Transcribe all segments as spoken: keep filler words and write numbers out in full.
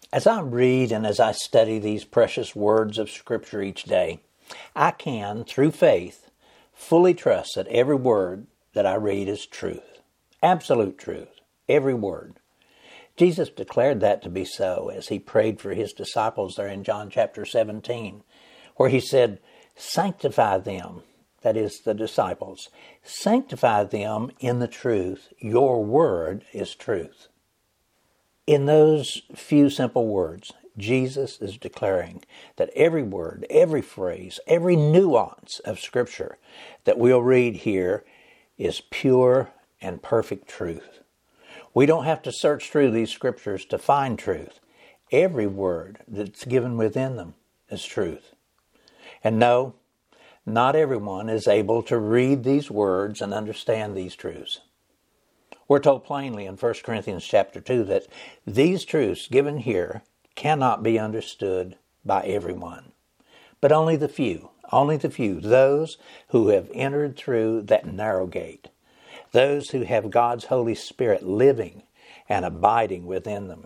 As I read and as I study these precious words of Scripture each day, I can, through faith, fully trust that every word that I read is truth. Absolute truth. Every word. Jesus declared that to be so as he prayed for his disciples there in John chapter seventeen, where he said, "Sanctify them," that is, the disciples, "sanctify them in the truth. Your word is truth." In those few simple words, Jesus is declaring that every word, every phrase, every nuance of Scripture that we'll read here is pure and perfect truth. We don't have to search through these Scriptures to find truth. Every word that's given within them is truth. And no, not everyone is able to read these words and understand these truths. We're told plainly in First Corinthians chapter two that these truths given here cannot be understood by everyone, but only the few, only the few, those who have entered through that narrow gate, those who have God's Holy Spirit living and abiding within them.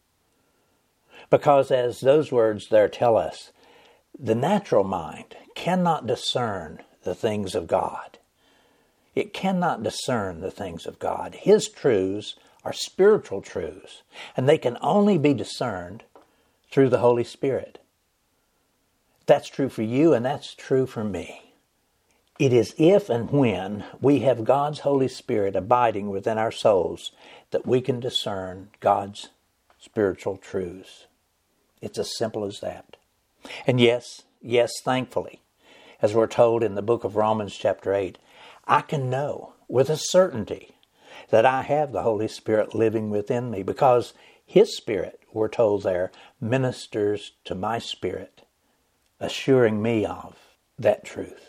Because as those words there tell us, the natural mind cannot discern the things of God. It cannot discern the things of God. His truths are spiritual truths, and they can only be discerned through the Holy Spirit. That's true for you, and that's true for me. It is if and when we have God's Holy Spirit abiding within our souls that we can discern God's spiritual truths. It's as simple as that. And yes, yes, thankfully, as we're told in the book of Romans chapter eight, I can know with a certainty that I have the Holy Spirit living within me because His Spirit, we're told there, ministers to my spirit, assuring me of that truth.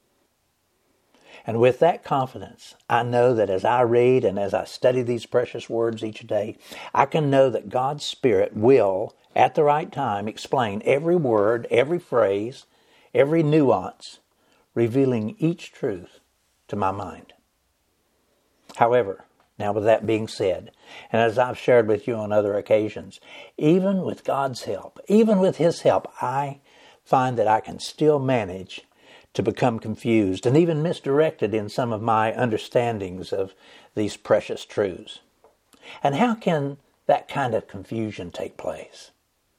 And with that confidence, I know that as I read and as I study these precious words each day, I can know that God's Spirit will, at the right time, explain every word, every phrase, every nuance, revealing each truth to my mind. However, now with that being said, and as I've shared with you on other occasions, even with God's help, even with His help, I find that I can still manage to become confused and even misdirected in some of my understandings of these precious truths. And how can that kind of confusion take place?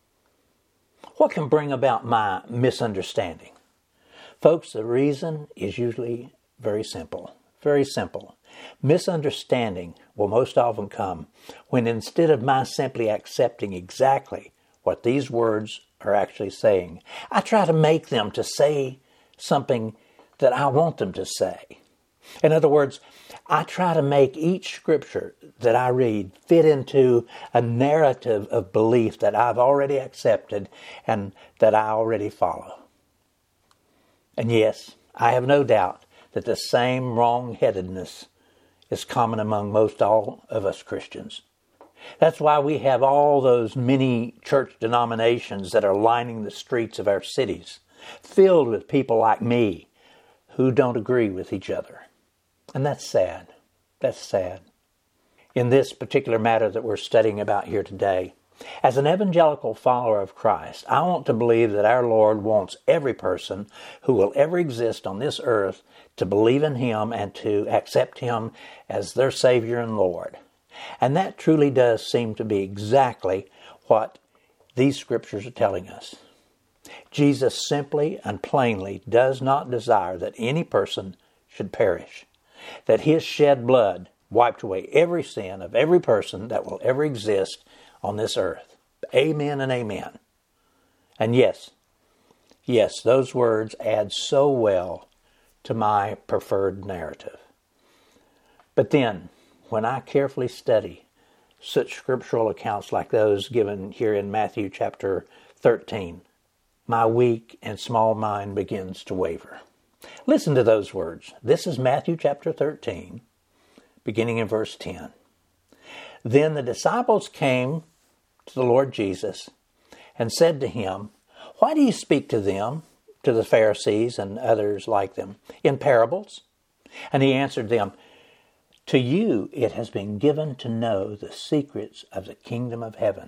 What can bring about my misunderstanding? Folks, the reason is usually very simple. Very simple. Misunderstanding will most often come when instead of my simply accepting exactly what these words are actually saying, I try to make them to say something that I want them to say. In other words, I try to make each scripture that I read fit into a narrative of belief that I've already accepted and that I already follow. And yes, I have no doubt that the same wrong-headedness is common among most all of us Christians. That's why we have all those many church denominations that are lining the streets of our cities, filled with people like me who don't agree with each other. And that's sad. That's sad. In this particular matter that we're studying about here today, as an evangelical follower of Christ, I want to believe that our Lord wants every person who will ever exist on this earth to believe in Him and to accept Him as their Savior and Lord. And that truly does seem to be exactly what these scriptures are telling us. Jesus simply and plainly does not desire that any person should perish, that His shed blood wiped away every sin of every person that will ever exist on this earth. Amen and amen. And yes, yes, those words add so well to my preferred narrative. But then, when I carefully study such scriptural accounts like those given here in Matthew chapter thirteen, my weak and small mind begins to waver. Listen to those words. This is Matthew chapter thirteen, beginning in verse ten. Then the disciples came to the Lord Jesus and said to Him, "Why do you speak to them," to the Pharisees and others like them, "in parables?" And He answered them, "To you it has been given to know the secrets of the kingdom of heaven,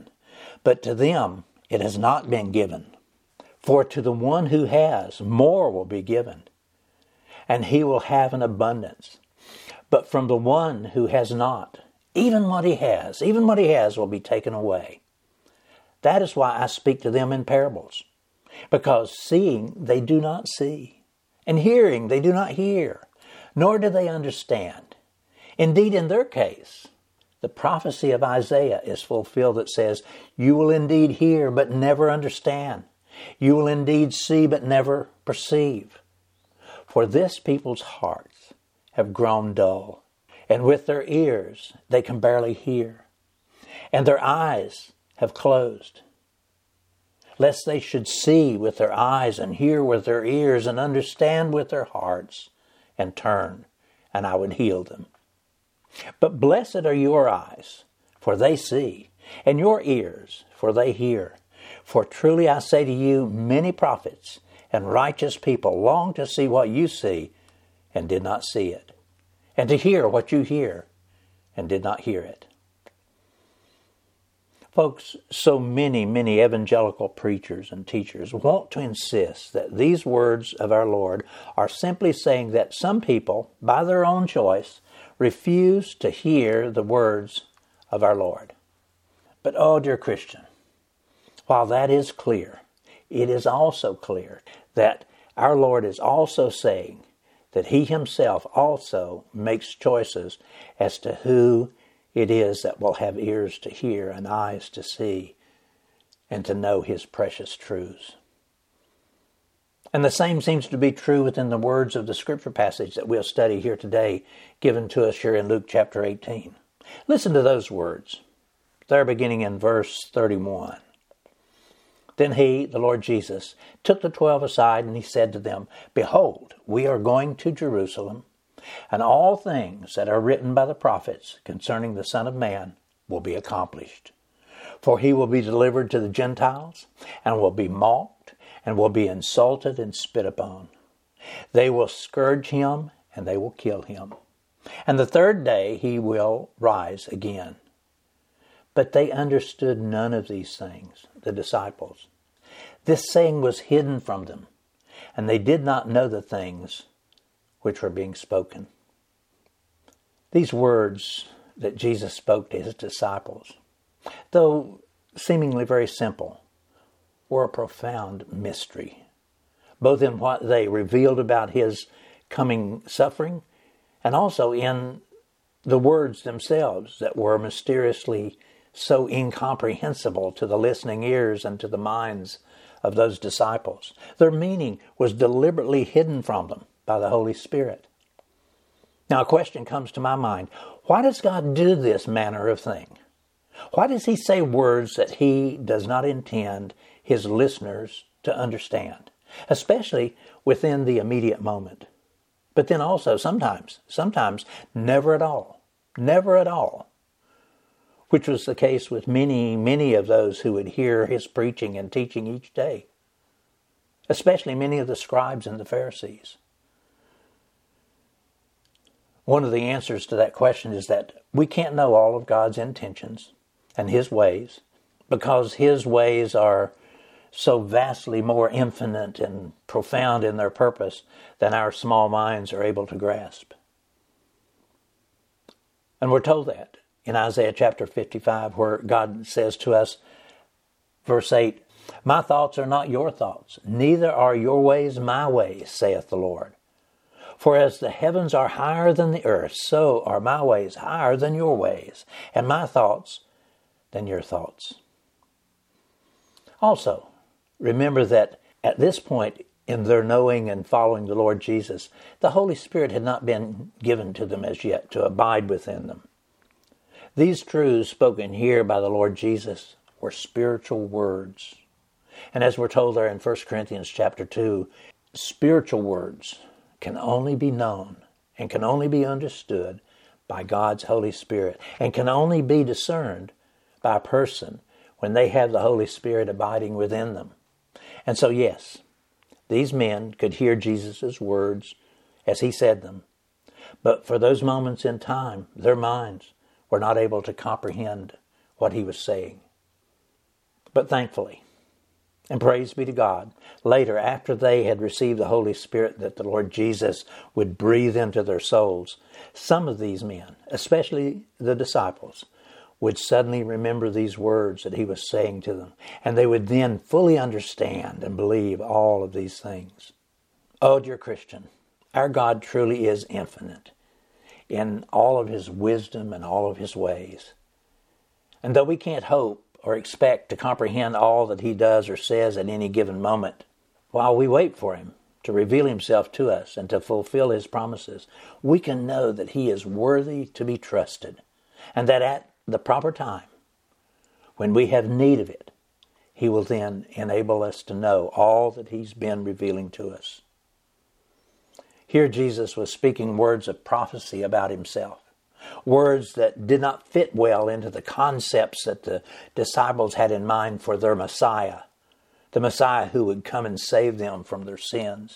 But to them it has not been given. For to the one who has, more will be given, and he will have an abundance. But from the one who has not, even what he has, even what he has will be taken away. That is why I speak to them in parables, because seeing they do not see, and hearing they do not hear, nor do they understand. Indeed, in their case, the prophecy of Isaiah is fulfilled that says, "You will indeed hear, but never understand. You will indeed see, but never perceive. For this people's hearts have grown dull, and with their ears they can barely hear, and their eyes have closed, lest they should see with their eyes and hear with their ears and understand with their hearts and turn, and I would heal them. But blessed are your eyes, for they see, and your ears, for they hear. For truly I say to you, many prophets and righteous people long to see what you see and did not see it, and to hear what you hear and did not hear it." Folks, so many, many evangelical preachers and teachers want to insist that these words of our Lord are simply saying that some people, by their own choice, refuse to hear the words of our Lord. But, oh, dear Christian, while that is clear, it is also clear that our Lord is also saying that He Himself also makes choices as to who it is that will have ears to hear and eyes to see and to know His precious truths. And the same seems to be true within the words of the scripture passage that we'll study here today, given to us here in Luke chapter eighteen. Listen to those words. They're beginning in verse thirty-one. "Then He, the Lord Jesus, took the twelve aside, and He said to them, 'Behold, we are going to Jerusalem, and all things that are written by the prophets concerning the Son of Man will be accomplished. For He will be delivered to the Gentiles, and will be mocked, and will be insulted and spit upon. They will scourge Him, and they will kill Him. And the third day He will rise again.' But they understood none of these things, the disciples. This saying was hidden from them, and they did not know the things which were being spoken." These words that Jesus spoke to His disciples, though seemingly very simple, were a profound mystery, both in what they revealed about His coming suffering and also in the words themselves that were mysteriously so incomprehensible to the listening ears and to the minds of those disciples. Their meaning was deliberately hidden from them by the Holy Spirit. Now a question comes to my mind. Why does God do this manner of thing? Why does He say words that He does not intend His listeners to understand, especially within the immediate moment? But then also sometimes, sometimes never at all, never at all, which was the case with many, many of those who would hear His preaching and teaching each day, especially many of the scribes and the Pharisees. One of the answers to that question is that we can't know all of God's intentions and His ways, because His ways are so vastly more infinite and profound in their purpose than our small minds are able to grasp. And we're told that in Isaiah chapter fifty-five, where God says to us, verse eight, "My thoughts are not your thoughts, neither are your ways my ways, saith the Lord. For as the heavens are higher than the earth, so are my ways higher than your ways, and my thoughts than your thoughts." Also, remember that at this point in their knowing and following the Lord Jesus, the Holy Spirit had not been given to them as yet to abide within them. These truths spoken here by the Lord Jesus were spiritual words. And as we're told there in First Corinthians chapter two, spiritual words can only be known and can only be understood by God's Holy Spirit, and can only be discerned by a person when they have the Holy Spirit abiding within them. And so yes, these men could hear Jesus' words as He said them, but for those moments in time, their minds were not able to comprehend what He was saying. But thankfully, and praise be to God, later, after they had received the Holy Spirit that the Lord Jesus would breathe into their souls, some of these men, especially the disciples, would suddenly remember these words that he was saying to them, and they would then fully understand and believe all of these things. Oh, dear Christian, our God truly is infinite in all of his wisdom and all of his ways. And though we can't hope or expect to comprehend all that he does or says at any given moment, while we wait for him to reveal himself to us and to fulfill his promises, we can know that he is worthy to be trusted, and that at the proper time, when we have need of it, he will then enable us to know all that he's been revealing to us. Here Jesus was speaking words of prophecy about himself. Words that did not fit well into the concepts that the disciples had in mind for their Messiah, the Messiah who would come and save them from their sins.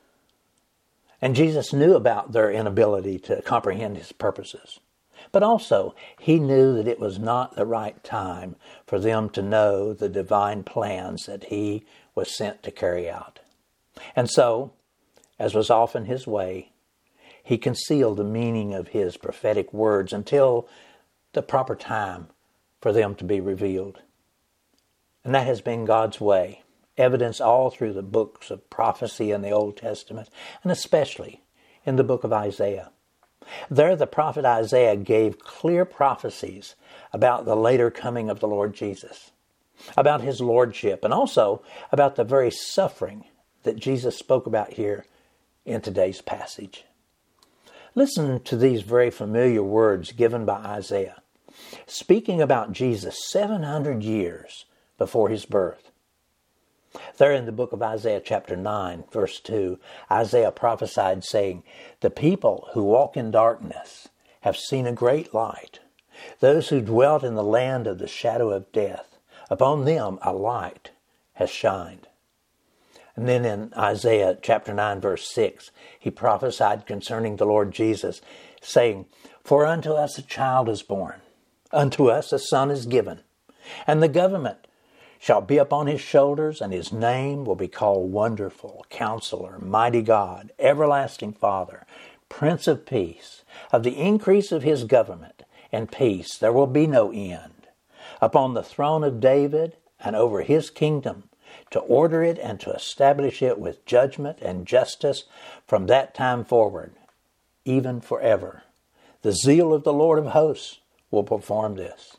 And Jesus knew about their inability to comprehend his purposes. But also, he knew that it was not the right time for them to know the divine plans that he was sent to carry out. And so, as was often his way, he concealed the meaning of his prophetic words until the proper time for them to be revealed. And that has been God's way, evidenced all through the books of prophecy in the Old Testament, and especially in the book of Isaiah. There the prophet Isaiah gave clear prophecies about the later coming of the Lord Jesus, about his lordship, and also about the very suffering that Jesus spoke about here in today's passage. Listen to these very familiar words given by Isaiah, speaking about Jesus seven hundred years before his birth. There in the book of Isaiah chapter nine, verse two, Isaiah prophesied saying, "The people who walk in darkness have seen a great light. Those who dwelt in the land of the shadow of death, upon them a light has shined." And then in Isaiah chapter nine, verse six, he prophesied concerning the Lord Jesus, saying, "For unto us a child is born, unto us a son is given, and the government shall be upon his shoulders, and his name will be called Wonderful, Counselor, Mighty God, Everlasting Father, Prince of Peace. Of the increase of his government and peace there will be no end, upon the throne of David and over his kingdom, to order it and to establish it with judgment and justice from that time forward, even forever. The zeal of the Lord of hosts will perform this."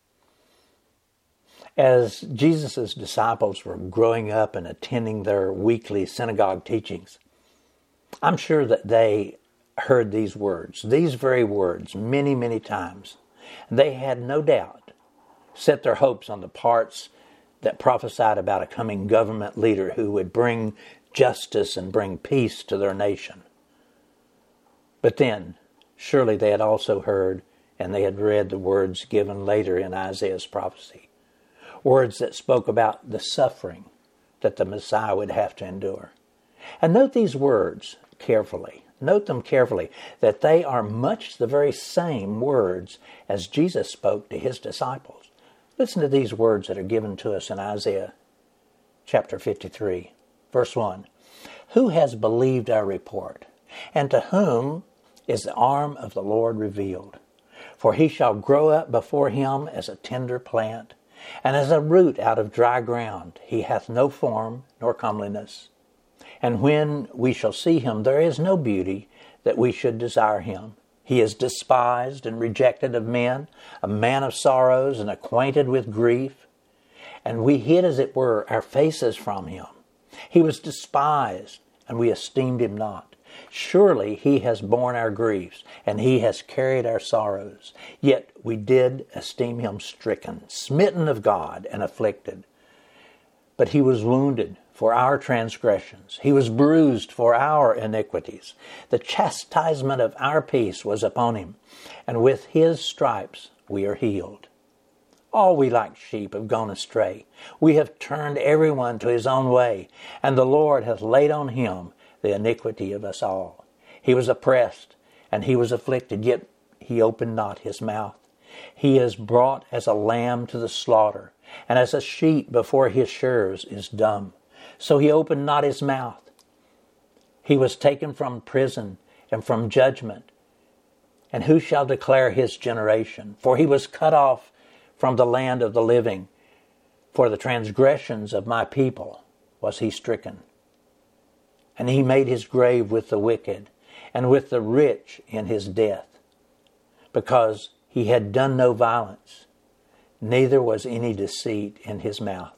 As Jesus' disciples were growing up and attending their weekly synagogue teachings, I'm sure that they heard these words, these very words, many, many times. They had no doubt set their hopes on the parts that prophesied about a coming government leader who would bring justice and bring peace to their nation. But then, surely they had also heard and they had read the words given later in Isaiah's prophecy. Words that spoke about the suffering that the Messiah would have to endure. And note these words carefully. Note them carefully, that they are much the very same words as Jesus spoke to his disciples. Listen to these words that are given to us in Isaiah chapter fifty-three, verse one. "Who has believed our report? And to whom is the arm of the Lord revealed? For he shall grow up before him as a tender plant, and as a root out of dry ground. He hath no form nor comeliness. And when we shall see him, there is no beauty that we should desire him. He is despised and rejected of men, a man of sorrows and acquainted with grief. And we hid, as it were, our faces from him. He was despised, and we esteemed him not. Surely he has borne our griefs, and he has carried our sorrows. Yet we did esteem him stricken, smitten of God, and afflicted. But he was wounded for our transgressions. He was bruised for our iniquities. The chastisement of our peace was upon him, and with his stripes we are healed. All we like sheep have gone astray. We have turned everyone to his own way, and the Lord hath laid on him the iniquity of us all. He was oppressed, and he was afflicted, yet he opened not his mouth. He is brought as a lamb to the slaughter, And as a sheep before his shearers is dumb, so he opened not his mouth. He was taken from prison and from judgment. And who shall declare his generation? For he was cut off from the land of the living. For the transgressions of my people was he stricken. And he made his grave with the wicked, and with the rich in his death, because he had done no violence, neither was any deceit in his mouth.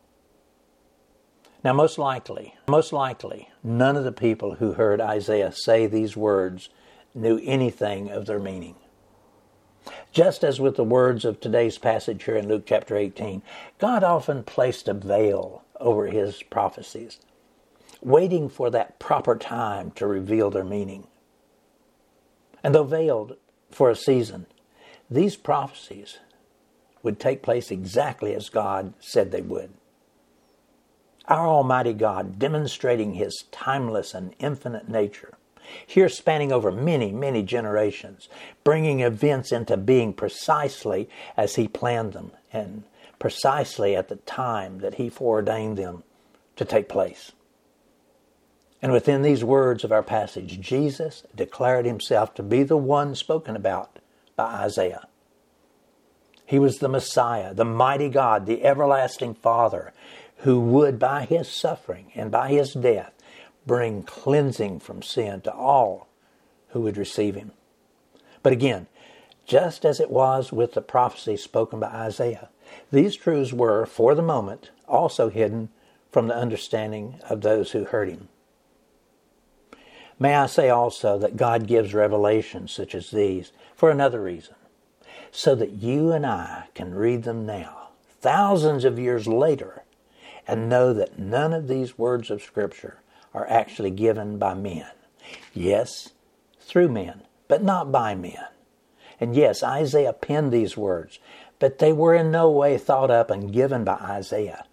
Now most likely, most likely, none of the people who heard Isaiah say these words knew anything of their meaning. Just as with the words of today's passage here in Luke chapter eighteen, God often placed a veil over his prophecies, waiting for that proper time to reveal their meaning. And though veiled for a season, these prophecies would take place exactly as God said they would. Our Almighty God, demonstrating his timeless and infinite nature, here spanning over many, many generations, bringing events into being precisely as he planned them and precisely at the time that he foreordained them to take place. And within these words of our passage, Jesus declared himself to be the one spoken about by Isaiah. He was the Messiah, the mighty God, the everlasting Father, who would, by his suffering and by his death, bring cleansing from sin to all who would receive him. But again, just as it was with the prophecy spoken by Isaiah, these truths were, for the moment, also hidden from the understanding of those who heard him. May I say also that God gives revelations such as these for another reason, so that you and I can read them now, thousands of years later, and know that none of these words of Scripture are actually given by men. Yes, through men, but not by men. And yes, Isaiah penned these words, but they were in no way thought up and given by Isaiah.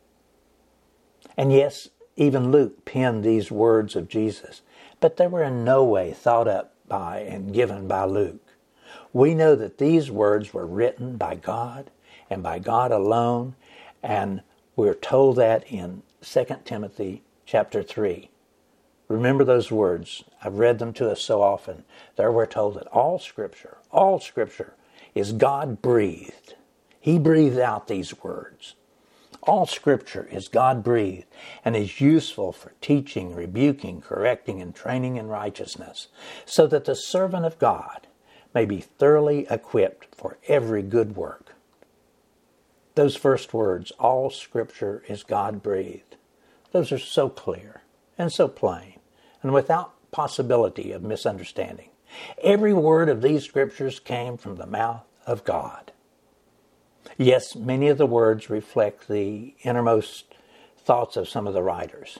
And yes, even Luke penned these words of Jesus, but they were in no way thought up by and given by Luke. We know that these words were written by God and by God alone, and we're told that in Second Timothy chapter three. Remember those words. I've read them to us so often. There we're told that all Scripture, all Scripture is God-breathed. He breathed out these words. All Scripture is God-breathed and is useful for teaching, rebuking, correcting, and training in righteousness, so that the servant of God may be thoroughly equipped for every good work. Those first words, all Scripture is God-breathed, those are so clear and so plain and without possibility of misunderstanding. Every word of these Scriptures came from the mouth of God. Yes, many of the words reflect the innermost thoughts of some of the writers,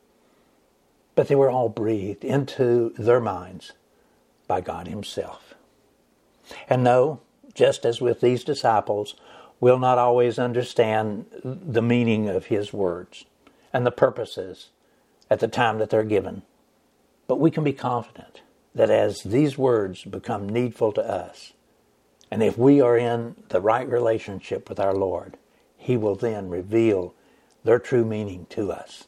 but they were all breathed into their minds by God himself. And no, just as with these disciples, we'll not always understand the meaning of his words and the purposes at the time that they're given. But we can be confident that as these words become needful to us, and if we are in the right relationship with our Lord, he will then reveal their true meaning to us.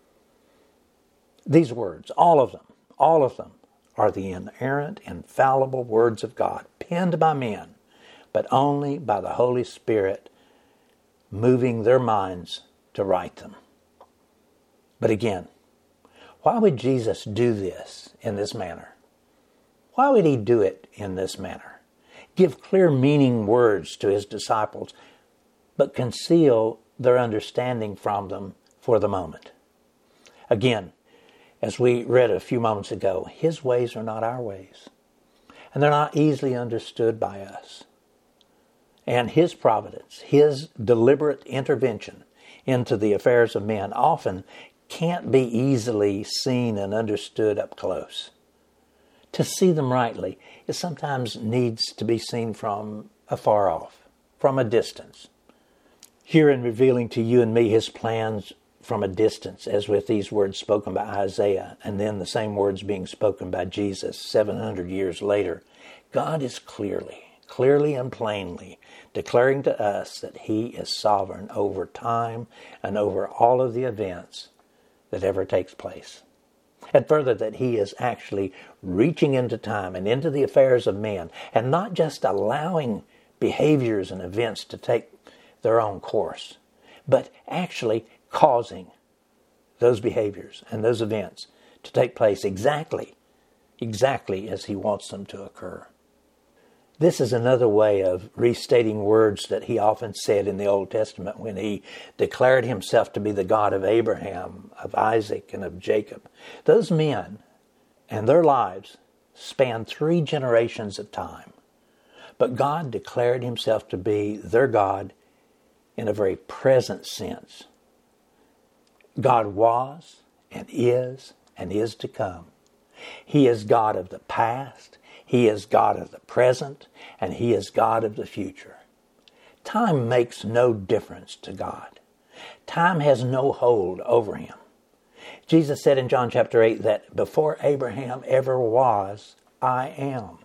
These words, all of them, all of them, are the inerrant, infallible words of God, penned by men, but only by the Holy Spirit moving their minds to write them. But again, why would Jesus do this in this manner? Why would he do it in this manner? Give clear meaning words to his disciples, but conceal their understanding from them for the moment. Again, as we read a few moments ago, his ways are not our ways, and they're not easily understood by us. And his providence, his deliberate intervention into the affairs of men often can't be easily seen and understood up close. To see them rightly, it sometimes needs to be seen from afar off, from a distance. Here in revealing to you and me his plans from a distance, as with these words spoken by Isaiah, and then the same words being spoken by Jesus seven hundred years later, God is clearly, clearly and plainly, declaring to us that He is sovereign over time and over all of the events that ever takes place. And further, that He is actually reaching into time and into the affairs of men, and not just allowing behaviors and events to take their own course, but actually causing those behaviors and those events to take place exactly, exactly as He wants them to occur. This is another way of restating words that He often said in the Old Testament when He declared Himself to be the God of Abraham, of Isaac, and of Jacob. Those men and their lives spanned three generations of time. But God declared Himself to be their God in a very present sense. God was and is and is to come. He is God of the past, He is God of the present, and He is God of the future. Time makes no difference to God. Time has no hold over Him. Jesus said in John chapter eight that before Abraham ever was, I am.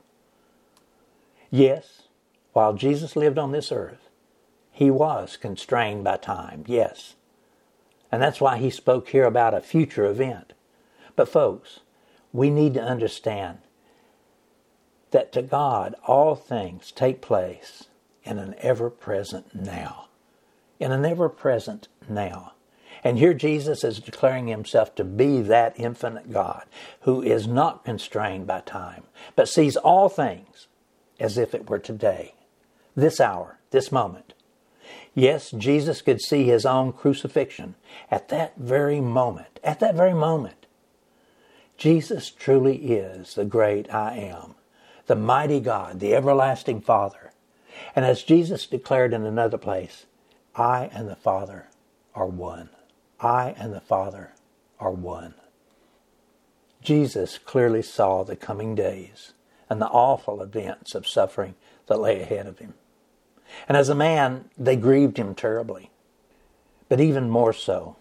Yes, while Jesus lived on this earth, He was constrained by time, yes. And that's why He spoke here about a future event. But folks, we need to understand that to God, all things take place in an ever-present now. In an ever-present now. And here Jesus is declaring Himself to be that infinite God who is not constrained by time, but sees all things as if it were today, this hour, this moment. Yes, Jesus could see His own crucifixion at that very moment, at that very moment. Jesus truly is the great I Am, the mighty God, the everlasting Father. And as Jesus declared in another place, I and the Father are one. I and the Father are one. Jesus clearly saw the coming days and the awful events of suffering that lay ahead of Him. And as a man, they grieved Him terribly. But even more so,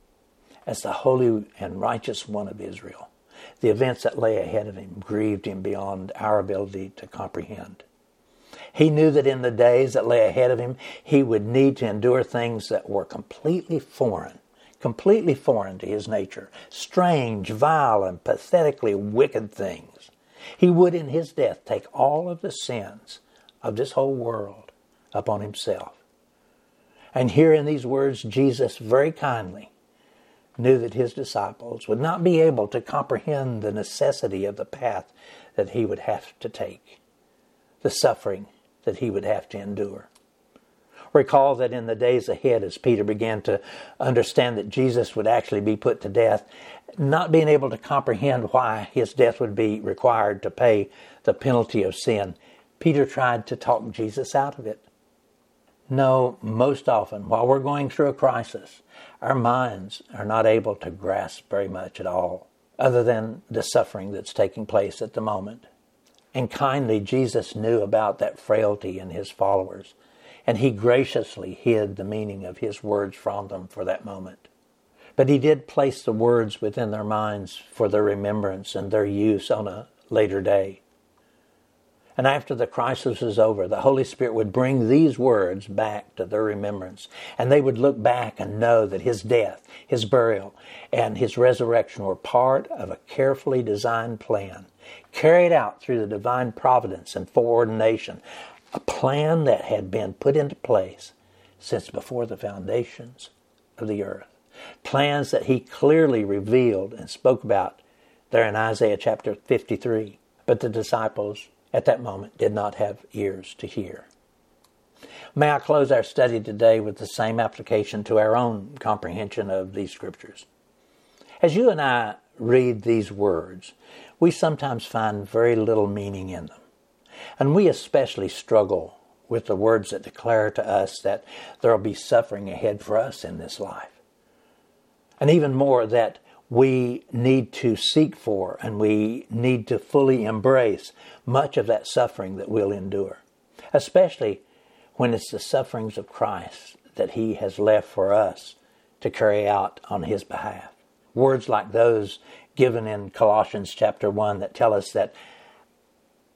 as the holy and righteous one of Israel, the events that lay ahead of Him grieved Him beyond our ability to comprehend. He knew that in the days that lay ahead of Him, He would need to endure things that were completely foreign, completely foreign to His nature, strange, vile, and pathetically wicked things. He would in His death take all of the sins of this whole world upon Himself. And here in these words, Jesus very kindly knew that His disciples would not be able to comprehend the necessity of the path that He would have to take, the suffering that He would have to endure. Recall that in the days ahead, as Peter began to understand that Jesus would actually be put to death, not being able to comprehend why His death would be required to pay the penalty of sin, Peter tried to talk Jesus out of it. No, most often, while we're going through a crisis, our minds are not able to grasp very much at all, other than the suffering that's taking place at the moment. And kindly, Jesus knew about that frailty in His followers, and He graciously hid the meaning of His words from them for that moment. But He did place the words within their minds for their remembrance and their use on a later day. And after the crisis was over, the Holy Spirit would bring these words back to their remembrance. And they would look back and know that His death, His burial, and His resurrection were part of a carefully designed plan, carried out through the divine providence and foreordination, a plan that had been put into place since before the foundations of the earth. Plans that He clearly revealed and spoke about there in Isaiah chapter fifty-three. But the disciples at that moment did not have ears to hear. May I close our study today with the same application to our own comprehension of these scriptures. As you and I read these words, we sometimes find very little meaning in them. And we especially struggle with the words that declare to us that there will be suffering ahead for us in this life. And even more, that we need to seek for and we need to fully embrace much of that suffering that we'll endure, especially when it's the sufferings of Christ that He has left for us to carry out on His behalf. Words like those given in Colossians chapter one that tell us that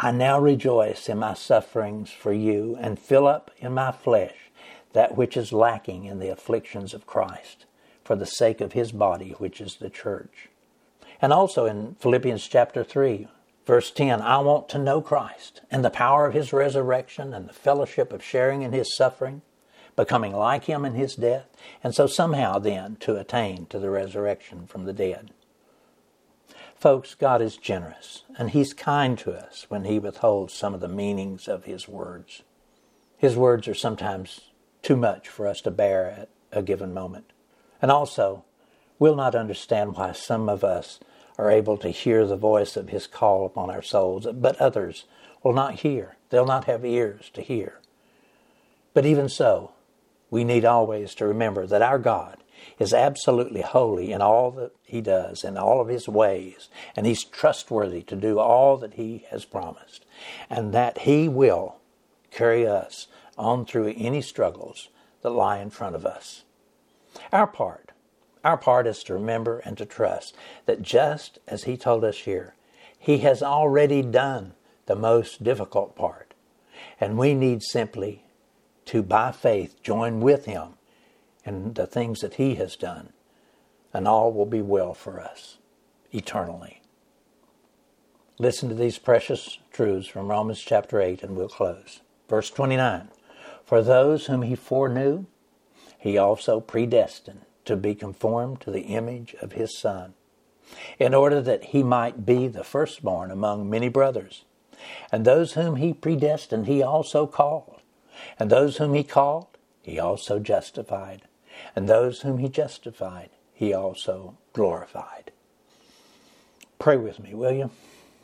I now rejoice in my sufferings for you and fill up in my flesh that which is lacking in the afflictions of Christ for the sake of his body, which is the church. And also in Philippians chapter three, verse ten, I want to know Christ and the power of his resurrection and the fellowship of sharing in his suffering, becoming like him in his death, and so somehow then to attain to the resurrection from the dead. Folks, God is generous, and he's kind to us when he withholds some of the meanings of his words. His words are sometimes too much for us to bear at a given moment. And also, we'll not understand why some of us are able to hear the voice of his call upon our souls, but others will not hear. They'll not have ears to hear. But even so, we need always to remember that our God is absolutely holy in all that he does, in all of his ways, and he's trustworthy to do all that he has promised, and that he will carry us on through any struggles that lie in front of us. Our part, our part is to remember and to trust that just as he told us here, he has already done the most difficult part, and we need simply to, by faith, join with him in the things that he has done, and all will be well for us eternally. Listen to these precious truths from Romans chapter eight, and we'll close. Verse twenty-nine, for those whom he foreknew, he also predestined to be conformed to the image of his Son, in order that he might be the firstborn among many brothers. And those whom he predestined, he also called. And those whom he called, he also justified. And those whom he justified, he also glorified. Pray with me, will you?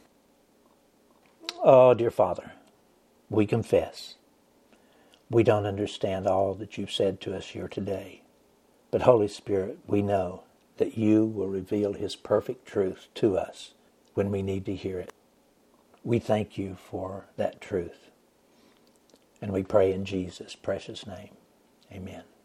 Oh, dear Father, we confess we don't understand all that you've said to us here today. But Holy Spirit, we know that you will reveal his perfect truth to us when we need to hear it. We thank you for that truth. And we pray in Jesus' precious name. Amen.